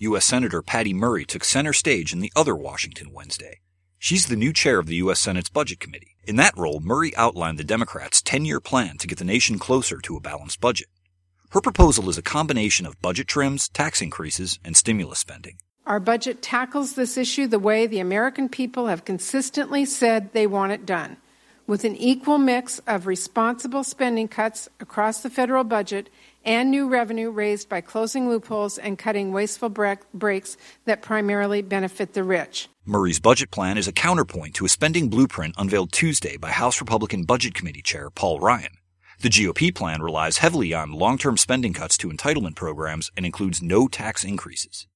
U.S. Senator Patty Murray took center stage in the other Washington Wednesday. She's the new chair of the U.S. Senate's Budget Committee. In that role, Murray outlined the Democrats' 10-year plan to get the nation closer to a balanced budget. Her proposal is a combination of budget trims, tax increases, and stimulus spending. Our budget tackles this issue the way the American people have consistently said they want it done, with an equal mix of responsible spending cuts across the federal budget and new revenue raised by closing loopholes and cutting wasteful breaks that primarily benefit the rich. Murray's budget plan is a counterpoint to a spending blueprint unveiled Tuesday by House Republican Budget Committee Chair Paul Ryan. The GOP plan relies heavily on long-term spending cuts to entitlement programs and includes no tax increases.